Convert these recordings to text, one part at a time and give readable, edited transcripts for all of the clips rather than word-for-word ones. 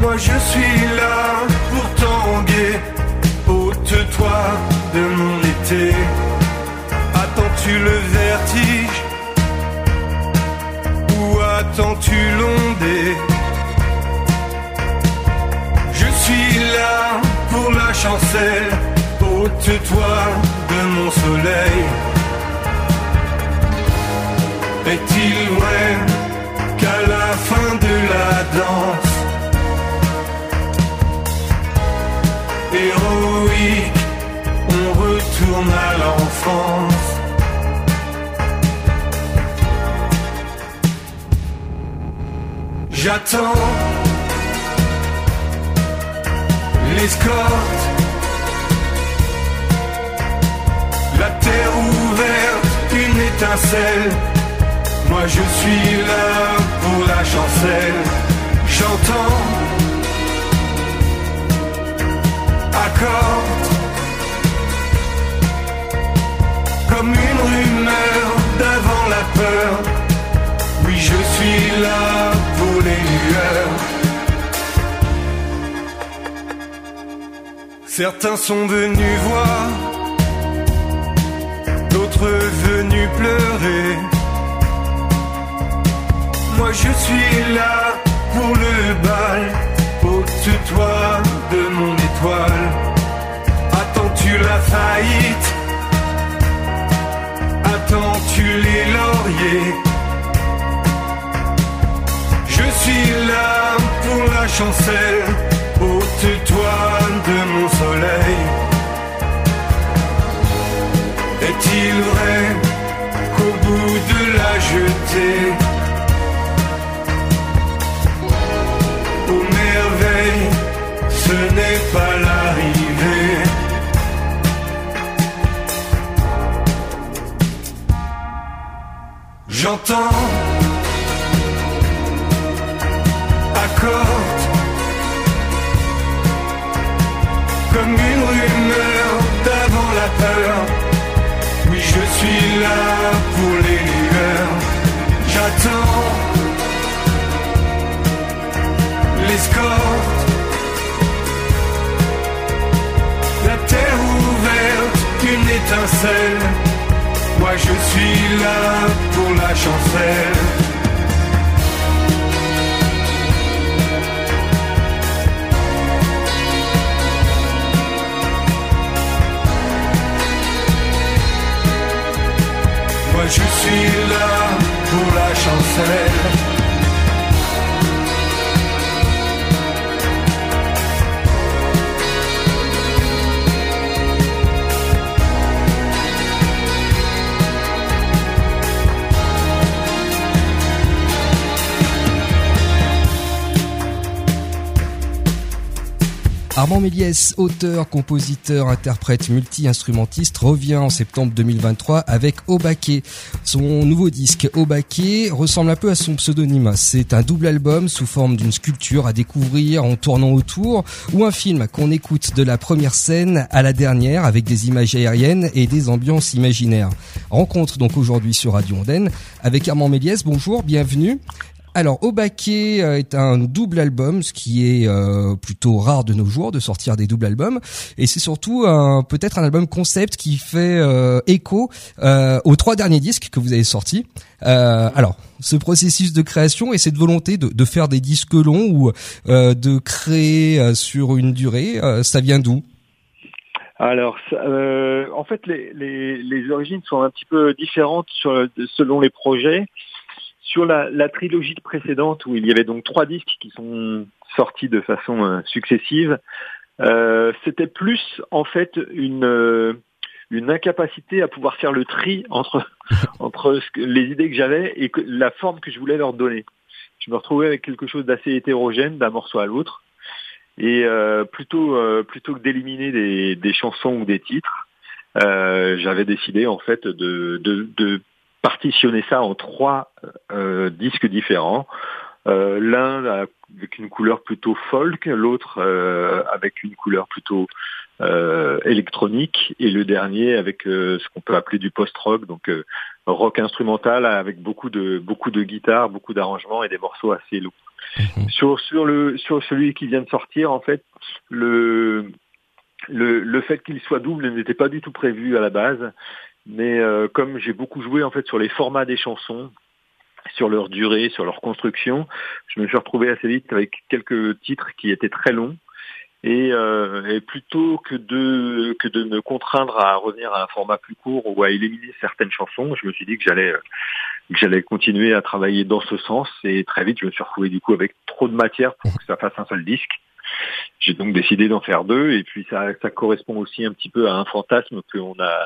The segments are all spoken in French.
Moi je suis là pour tanguer, ôte-toi de mon été. Attends-tu le vertige ou attends-tu l'ondée? Je suis là pour la chancelle, ôte-toi de mon soleil. Est-il vrai qu'à la fin de la danse héroïque, on retourne à l'enfance? J'attends l'escorte, la terre ouverte, une étincelle. Moi je suis là pour la chancelle. J'entends accorde comme une rumeur d'avant la peur. Oui, je suis là pour les lueurs. Certains sont venus voir, d'autres venus pleurer. Moi je suis là pour le bal, ôte-toi de mon étoile. Attends-tu la faillite? Attends-tu les lauriers? Je suis là pour la chancelle, ôte-toi de mon soleil. Est-il vrai qu'au bout de la jetée, aux merveilles, ce n'est pas l'arrivée? J'entends accorde comme une rumeur d'avant la peur. Oui, je suis là pour les lueurs. J'attends l'escorte, la terre ouverte, une étincelle. Moi je suis là pour la chancelle. Moi je suis là pour la chancelle. Armand Méliès, auteur, compositeur, interprète, multi-instrumentiste, revient en septembre 2023 avec Obake. Son nouveau disque, Obake, ressemble un peu à son pseudonyme. C'est un double album sous forme d'une sculpture à découvrir en tournant autour, ou un film qu'on écoute de la première scène à la dernière avec des images aériennes et des ambiances imaginaires. Rencontre donc aujourd'hui sur Radio Ondaine avec Armand Méliès. Bonjour, bienvenue. Alors, Obake est un double album, ce qui est plutôt rare de nos jours, de sortir des doubles albums. Et c'est surtout peut-être un album concept qui fait écho aux 3 derniers disques que vous avez sortis. Alors, ce processus de création et cette volonté de faire des disques longs ou de créer sur une durée, ça vient d'où ? Alors, en fait, les origines sont un petit peu différentes selon les projets. Sur la trilogie précédente, où il y avait donc 3 disques qui sont sortis de façon successive, c'était plus en fait une incapacité à pouvoir faire le tri entre les idées que j'avais et la forme que je voulais leur donner. Je me retrouvais avec quelque chose d'assez hétérogène d'un morceau à l'autre, et plutôt que d'éliminer des chansons ou des titres, j'avais décidé en fait de partitionner ça en 3 disques différents. L'un avec une couleur plutôt folk, l'autre avec une couleur plutôt électronique, et le dernier avec ce qu'on peut appeler du post-rock, donc rock instrumental avec beaucoup de guitares, beaucoup d'arrangements et des morceaux assez lourds. Sur celui qui vient de sortir, en fait, le fait qu'il soit double n'était pas du tout prévu à la base, mais comme j'ai beaucoup joué en fait sur les formats des chansons, sur leur durée, sur leur construction, je me suis retrouvé assez vite avec quelques titres qui étaient très longs. Et plutôt que de me contraindre à revenir à un format plus court ou à éliminer certaines chansons, je me suis dit que j'allais continuer à travailler dans ce sens. Et très vite, je me suis retrouvé du coup avec trop de matière pour que ça fasse un seul disque. J'ai donc décidé d'en faire deux. Et puis ça correspond aussi un petit peu à un fantasme qu'on a.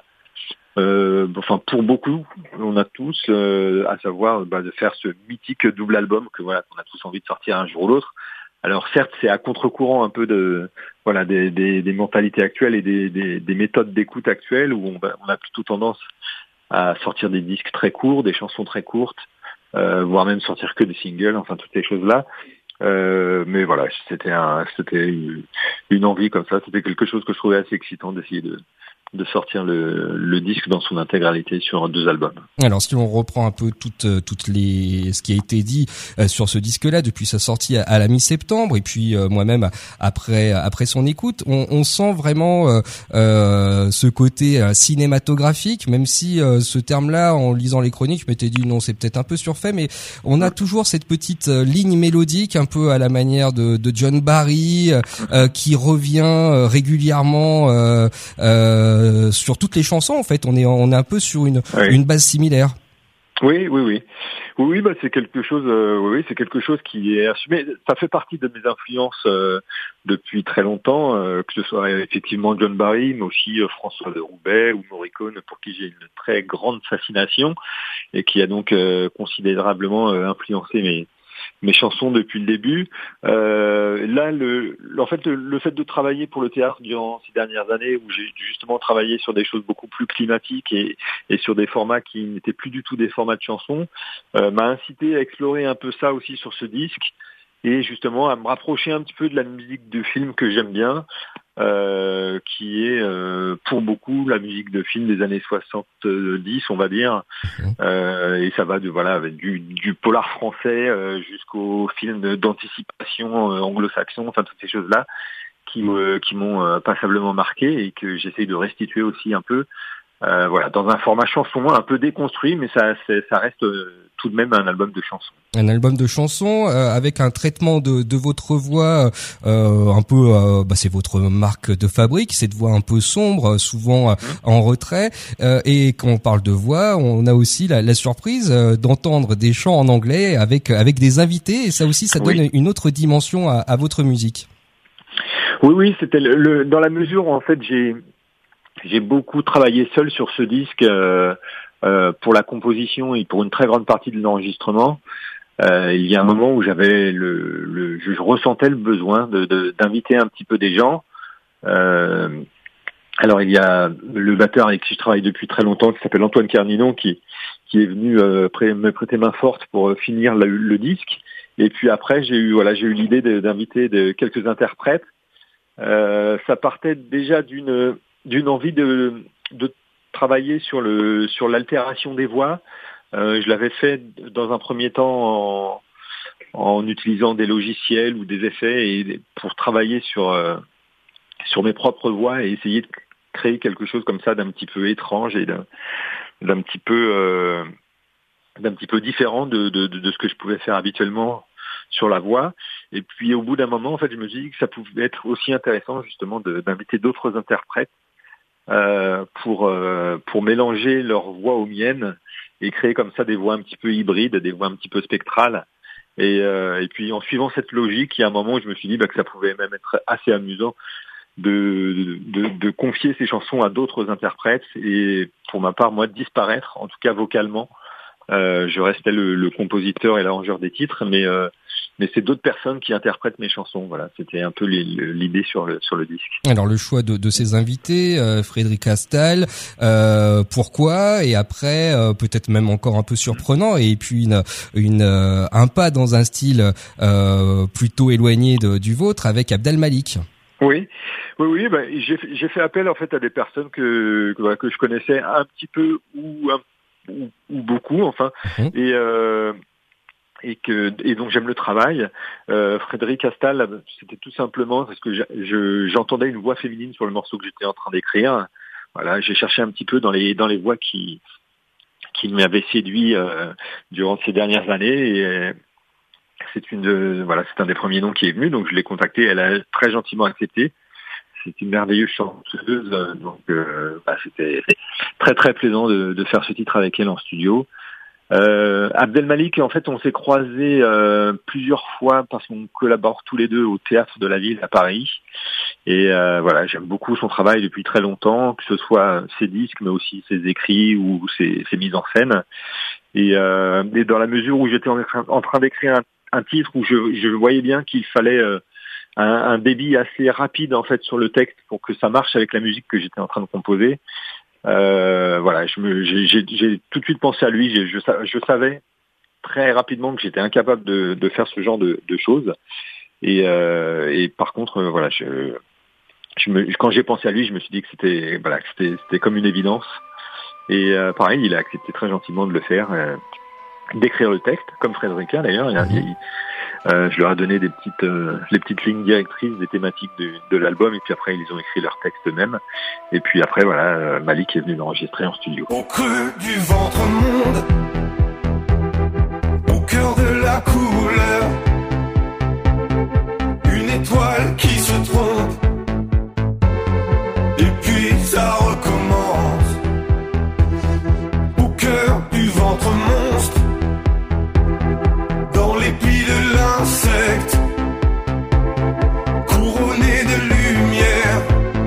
Pour beaucoup, on a tous, à savoir de faire ce mythique double album qu'on a tous envie de sortir un jour ou l'autre. Alors certes, c'est à contre-courant un peu des mentalités actuelles et des méthodes d'écoute actuelles où on a plutôt tendance à sortir des disques très courts, des chansons très courtes, voire même sortir que des singles, enfin toutes ces choses-là. Mais voilà, c'était une envie comme ça, c'était quelque chose que je trouvais assez excitant d'essayer de sortir le disque dans son intégralité sur 2 albums. Alors si on reprend un peu ce qui a été dit sur ce disque-là depuis sa sortie à la mi-septembre et puis moi-même après son écoute, on sent vraiment ce côté cinématographique, même si ce terme-là, en lisant les chroniques, je m'étais dit non, c'est peut-être un peu surfait, mais on a toujours cette petite ligne mélodique un peu à la manière de John Barry qui revient régulièrement sur toutes les chansons. En fait, on est un peu sur une base similaire. Oui, c'est quelque chose. C'est quelque chose qui est assumé. Ça fait partie de mes influences depuis très longtemps, que ce soit effectivement John Barry, mais aussi François de Roubaix ou Morricone, pour qui j'ai une très grande fascination et qui a donc considérablement influencé mes chansons depuis le début. Là, le fait de travailler pour le théâtre durant ces dernières années, où j'ai justement travaillé sur des choses beaucoup plus climatiques et sur des formats qui n'étaient plus du tout des formats de chansons, m'a incité à explorer un peu ça aussi sur ce disque et justement à me rapprocher un petit peu de la musique de film que j'aime bien, qui est pour beaucoup la musique de film des années 70, on va dire, et ça va avec du polar français jusqu'au film d'anticipation anglo-saxon, enfin toutes ces choses-là qui m'ont passablement marqué et que j'essaye de restituer aussi un peu dans un format chanson un peu déconstruit, mais ça reste tout de même un album de chansons. Un album de chansons avec un traitement de votre voix un peu, c'est votre marque de fabrique, cette voix un peu sombre, souvent en retrait. Et quand on parle de voix, on a aussi la surprise d'entendre des chants en anglais avec des invités, et ça aussi, ça donne une autre dimension à votre musique. Oui, c'était dans la mesure où en fait j'ai beaucoup travaillé seul sur ce disque pour la composition et pour une très grande partie de l'enregistrement. Il y a un moment où j'avais je ressentais le besoin d'inviter un petit peu des gens. Alors il y a le batteur avec qui je travaille depuis très longtemps, qui s'appelle Antoine Carninon, qui est venu me prêter main forte pour finir le disque. Et puis après j'ai eu l'idée d'inviter quelques interprètes. Ça partait déjà d'une envie de travailler sur l'altération des voix. Je l'avais fait dans un premier temps en utilisant des logiciels ou des effets et pour travailler sur mes propres voix et essayer de créer quelque chose comme ça d'un petit peu étrange et d'un petit peu différent de ce que je pouvais faire habituellement sur la voix. Et puis au bout d'un moment, en fait, je me suis dit que ça pouvait être aussi intéressant justement d'inviter d'autres interprètes pour mélanger leur voix aux miennes et créer comme ça des voix un petit peu hybrides, des voix un petit peu spectrales. Et puis en suivant cette logique, il y a un moment où je me suis dit que ça pouvait même être assez amusant de confier ces chansons à d'autres interprètes et pour ma part, moi, de disparaître, en tout cas vocalement. Je restais le compositeur et l'arrangeur des titres, mais c'est d'autres personnes qui interprètent mes chansons. Voilà, c'était un peu l'idée sur le disque. Alors le choix de ces invités, Frédéric Astal, pourquoi? Et après, peut-être même encore un peu surprenant, et puis un pas dans un style plutôt éloigné du vôtre avec Abdel Malik. Oui, j'ai fait appel en fait à des personnes que je connaissais un petit peu ou beaucoup, enfin, et donc j'aime le travail. Frédéric Astal, c'était tout simplement parce que j'entendais une voix féminine sur le morceau que j'étais en train d'écrire. Voilà, j'ai cherché un petit peu dans les voix qui m'avaient séduit durant ces dernières années, et c'est un des premiers noms qui est venu, donc je l'ai contactée, elle a très gentiment accepté. C'est une merveilleuse chanteuse, donc c'était très très plaisant de faire ce titre avec elle en studio. Abdelmalik, en fait, on s'est croisés plusieurs fois parce qu'on collabore tous les deux au Théâtre de la Ville à Paris. Et j'aime beaucoup son travail depuis très longtemps, que ce soit ses disques, mais aussi ses écrits ou ses mises en scène. Et dans la mesure où j'étais en train d'écrire un titre où je voyais bien qu'il fallait un débit assez rapide en fait sur le texte pour que ça marche avec la musique que j'étais en train de composer. J'ai tout de suite pensé à lui. Je savais très rapidement que j'étais incapable de faire ce genre de choses. Et par contre, quand j'ai pensé à lui, je me suis dit que c'était comme une évidence. Et pareil, il a accepté très gentiment de le faire, d'écrire le texte, comme Frédérica d'ailleurs. Je leur ai donné les petites lignes directrices des thématiques de l'album, et puis après ils ont écrit leur texte eux-mêmes. Et puis après Malik est venu l'enregistrer en studio. Au creux du ventre monde, au cœur de la couleur, une étoile qui se trompe, et puis ça recommence. Au cœur du ventre monstre, dans les plis de l'insecte, couronné de lumière,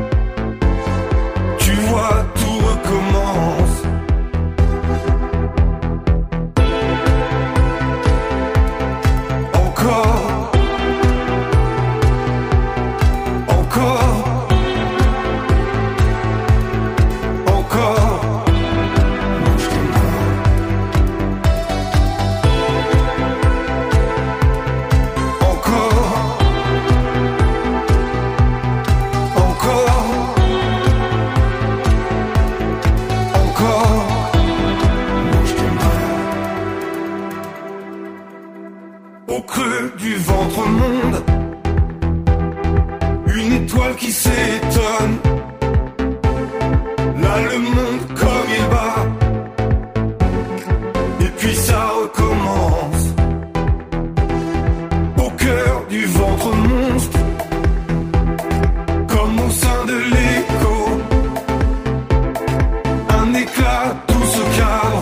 tu vois tout recommence. Encore, encore, encore. Au creux du ventre monde, une étoile qui s'étonne. Là le monde comme il bat, et puis ça recommence. Au cœur du ventre monstre, comme au sein de l'écho, un éclat, tout se cadre,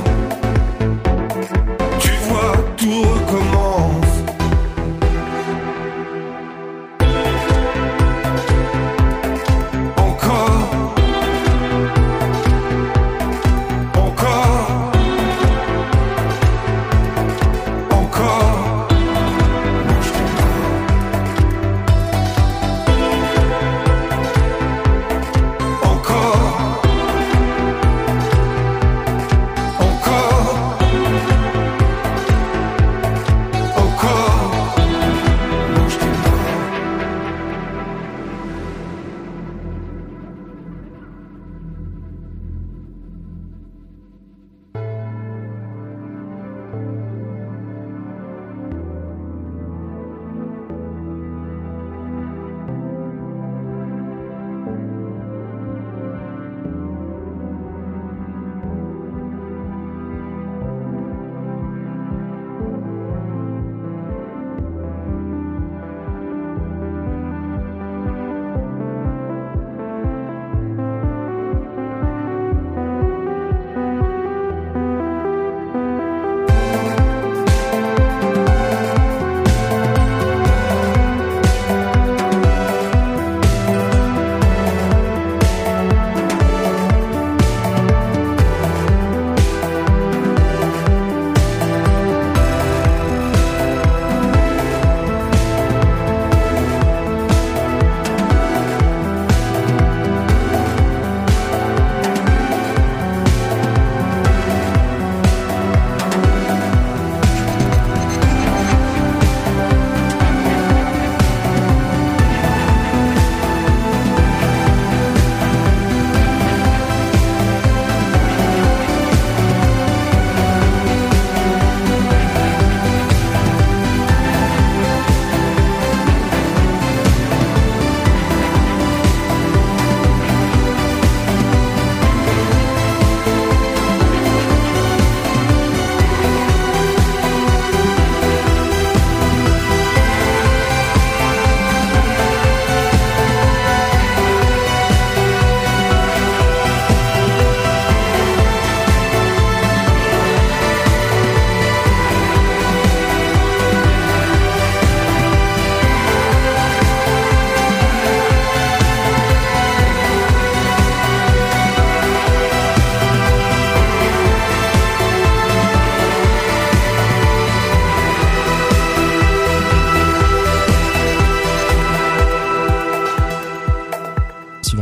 tu vois tout recommence.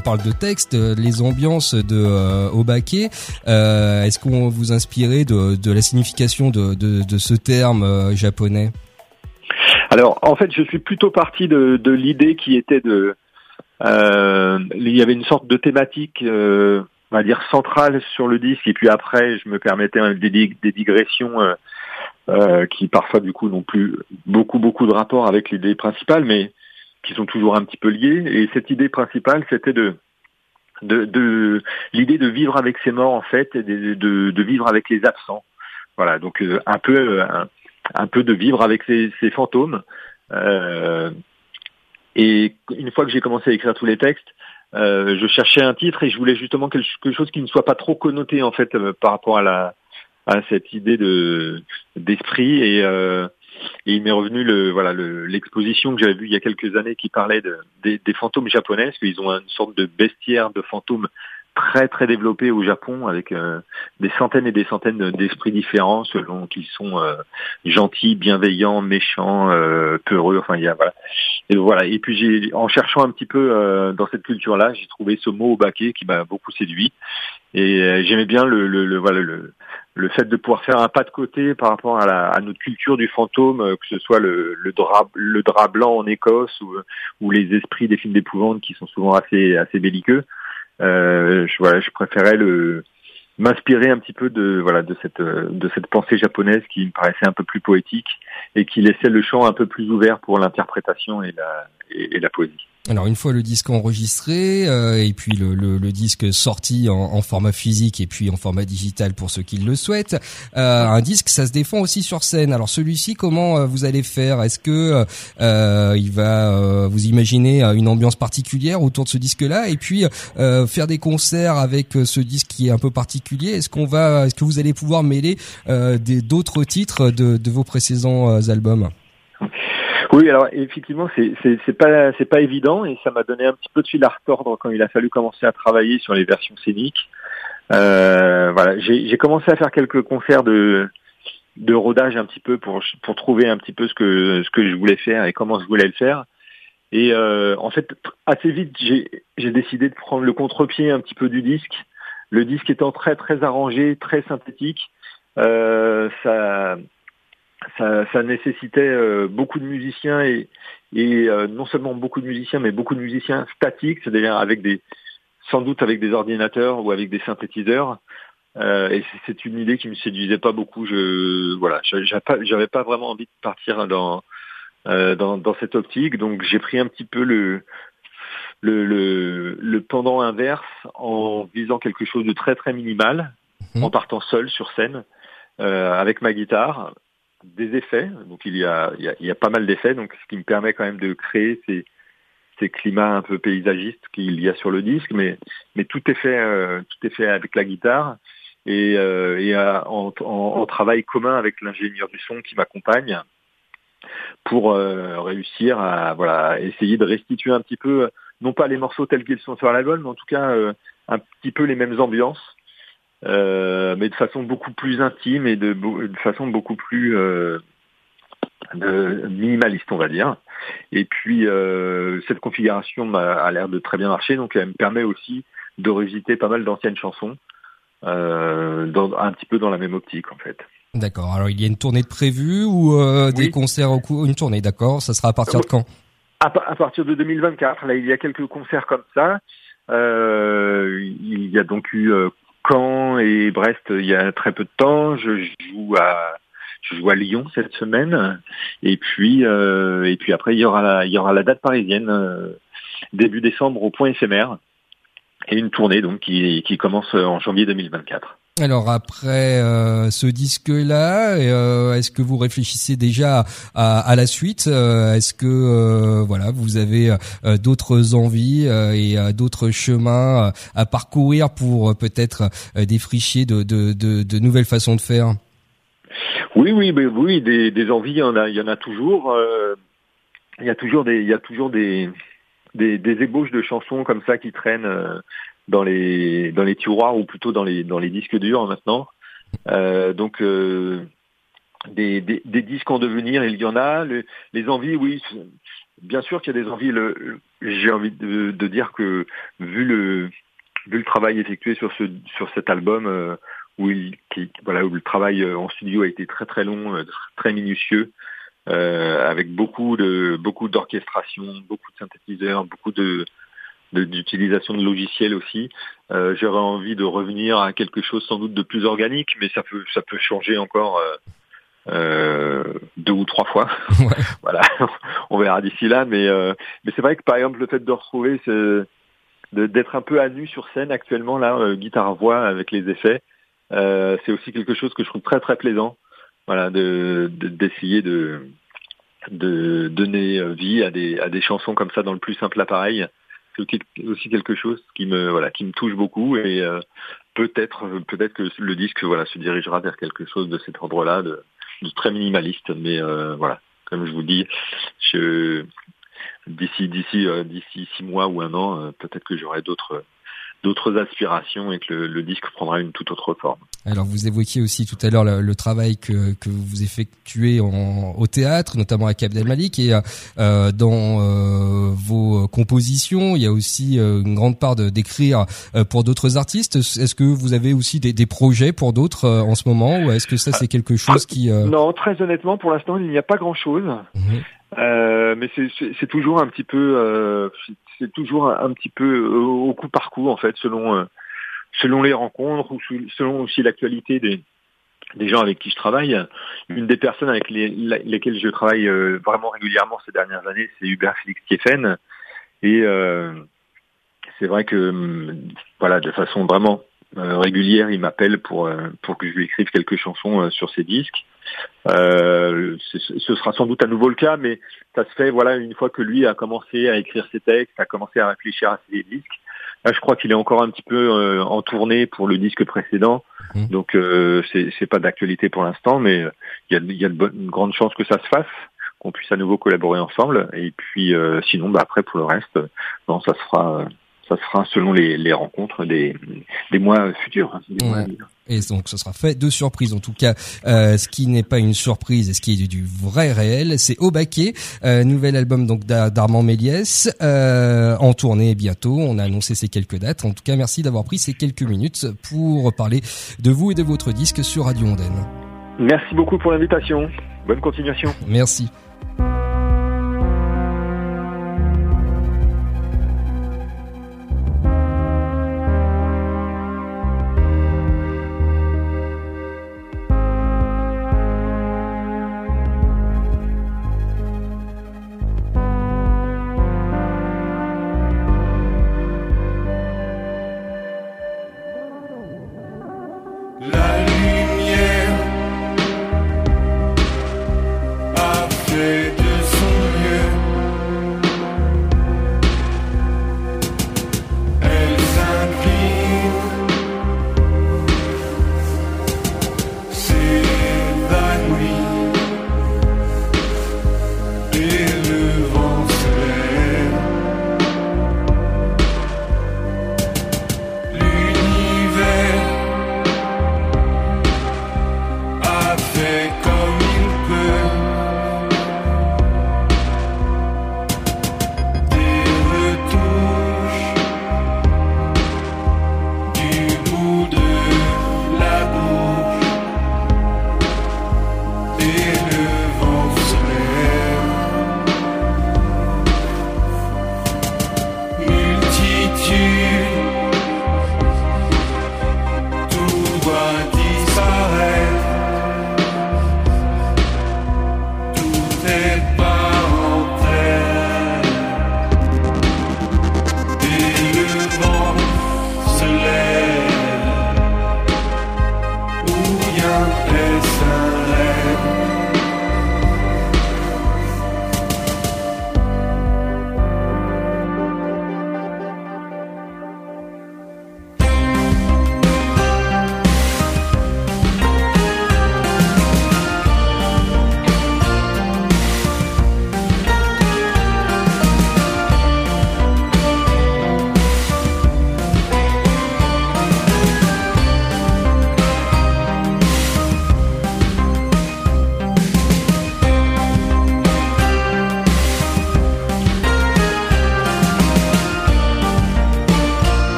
parle de texte, les ambiances de Obake. Est-ce qu'on vous inspirez de la signification de ce terme japonais? Alors, en fait, je suis plutôt parti de l'idée qui était il y avait une sorte de thématique, on va dire centrale sur le disque, et puis après, je me permettais des digressions qui parfois du coup n'ont plus beaucoup de rapport avec l'idée principale, mais qui sont toujours un petit peu liées. Et cette idée principale, c'était de l'idée de vivre avec ses morts en fait, et de vivre avec les absents. Voilà, donc un peu de vivre avec ses fantômes. Et une fois que j'ai commencé à écrire tous les textes, je cherchais un titre et je voulais justement quelque chose qui ne soit pas trop connoté en fait par rapport à cette idée d'esprit. Et il m'est revenu l'exposition que j'avais vue il y a quelques années qui parlait des fantômes japonais, parce qu'ils ont une sorte de bestiaire de fantômes très très développé au Japon, avec des centaines et des centaines d'esprits différents selon qu'ils sont gentils, bienveillants, méchants, peureux. Enfin, il y a voilà. Et puis en cherchant un petit peu dans cette culture-là, j'ai trouvé ce mot obake qui m'a beaucoup séduit. Et j'aimais bien le fait de pouvoir faire un pas de côté par rapport à notre culture du fantôme, que ce soit le drap blanc en Écosse ou les esprits des films d'épouvante qui sont souvent assez belliqueux. Je préférais m'inspirer un petit peu de cette pensée japonaise qui me paraissait un peu plus poétique et qui laissait le champ un peu plus ouvert pour l'interprétation et la poésie. Alors une fois le disque enregistré et puis le disque sorti en format physique et puis en format digital pour ceux qui le souhaitent, un disque ça se défend aussi sur scène. Alors celui-ci, comment vous allez faire? Est-ce que vous imaginez une ambiance particulière autour de ce disque-là et puis faire des concerts avec ce disque qui est un peu particulier? Est-ce que vous allez pouvoir mêler d'autres titres de vos précédents albums? Oui, alors effectivement, c'est pas évident et ça m'a donné un petit peu de fil à retordre quand il a fallu commencer à travailler sur les versions scéniques. J'ai commencé à faire quelques concerts de rodage un petit peu pour trouver un petit peu ce que je voulais faire et comment je voulais le faire. Et en fait, assez vite, j'ai décidé de prendre le contre-pied un petit peu du disque. Le disque étant très très arrangé, très synthétique, ça nécessitait beaucoup de musiciens et non seulement beaucoup de musiciens, mais beaucoup de musiciens statiques, c'est-à-dire sans doute avec des ordinateurs ou avec des synthétiseurs. Et c'est une idée qui me séduisait pas beaucoup. J'avais pas vraiment envie de partir dans cette optique, donc j'ai pris un petit peu le pendant inverse en visant quelque chose de très très minimal, en partant seul sur scène avec ma guitare. Des effets, donc il y a pas mal d'effets, donc ce qui me permet quand même de créer ces climats un peu paysagistes qu'il y a sur le disque, mais tout est fait avec la guitare et en travail commun avec l'ingénieur du son qui m'accompagne pour réussir à essayer de restituer un petit peu, non pas les morceaux tels qu'ils sont sur l'album, mais en tout cas un petit peu les mêmes ambiances. Mais de façon beaucoup plus intime et de façon beaucoup plus minimaliste, on va dire. Et puis cette configuration a l'air de très bien marcher, donc elle me permet aussi de revisiter pas mal d'anciennes chansons, un petit peu dans la même optique en fait. D'accord. Alors il y a une tournée de prévue ou des concerts une tournée, d'accord. Ça sera à partir de quand? À partir de 2024. Là, il y a quelques concerts comme ça. Il y a donc eu Caen et Brest il y a très peu de temps. Je joue à Lyon cette semaine et puis après il y aura la date parisienne début décembre au Point Éphémère et une tournée donc qui commence en janvier 2024. Alors après ce disque-là, est-ce que vous réfléchissez déjà à la suite? Est-ce que vous avez d'autres envies et d'autres chemins à parcourir pour peut-être défricher de nouvelles façons de faire? Oui, des envies, il y en a toujours. Il y a toujours des ébauches de chansons comme ça qui traînent dans les tiroirs ou plutôt dans les disques durs maintenant. Donc des disques en devenir, il y en a. Les envies, oui, bien sûr qu'il y a des envies. J'ai envie de dire que vu le travail effectué sur cet album, où le travail en studio a été très très long, très minutieux, avec beaucoup d'orchestration, beaucoup de synthétiseurs, beaucoup d'utilisation de logiciels aussi. J'aurais envie de revenir à quelque chose sans doute de plus organique, mais ça peut changer encore 2 ou 3 fois. Ouais. Voilà, on verra d'ici là. Mais c'est vrai que par exemple le fait de retrouver d'être un peu à nu sur scène actuellement là, guitare-voix avec les effets, c'est aussi quelque chose que je trouve très très plaisant. Voilà, d'essayer de donner vie à des chansons comme ça dans le plus simple appareil. C'est aussi quelque chose qui me touche beaucoup, et peut-être que le disque se dirigera vers quelque chose de cet ordre-là, de très minimaliste. Mais comme je vous dis, d'ici 6 mois ou 1 an, peut-être que j'aurai d'autres aspirations et que le disque prendra une toute autre forme. Alors vous évoquiez aussi tout à l'heure le travail que vous effectuez au théâtre, notamment avec Abdel Malik, et dans vos compositions, il y a aussi une grande part d'écrire pour d'autres artistes. Est-ce que vous avez aussi des projets pour d'autres en ce moment, ou est-ce que ça c'est quelque chose qui... Non, très honnêtement, pour l'instant, il n'y a pas grand-chose. Mais c'est toujours un petit peu... c'est toujours un petit peu au coup par coup, en fait, selon les rencontres, ou selon aussi l'actualité des gens avec qui je travaille. Une des personnes avec lesquelles je travaille vraiment régulièrement ces dernières années, c'est Hubert Félix Thieffen. Et c'est vrai que de façon vraiment régulière, il m'appelle pour que je lui écrive quelques chansons sur ses disques. Ce sera sans doute à nouveau le cas, mais ça se fait une fois que lui a commencé à écrire ses textes, a commencé à réfléchir à ses disques. Là, je crois qu'il est encore un petit peu en tournée pour le disque précédent, donc c'est pas d'actualité pour l'instant, mais il y a une grande chance que ça se fasse, qu'on puisse à nouveau collaborer ensemble. Et puis sinon, après pour le reste, ça se fera selon les rencontres des mois futurs. Ouais. Et donc ce sera fait de surprises. En tout cas, ce qui n'est pas une surprise et ce qui est du vrai réel, c'est Obake, nouvel album donc d'Armand Méliès, en tournée bientôt. On a annoncé ces quelques dates. En tout cas, merci d'avoir pris ces quelques minutes pour parler de vous et de votre disque sur Radio Ondaine. Merci beaucoup pour l'invitation. Bonne continuation. Merci.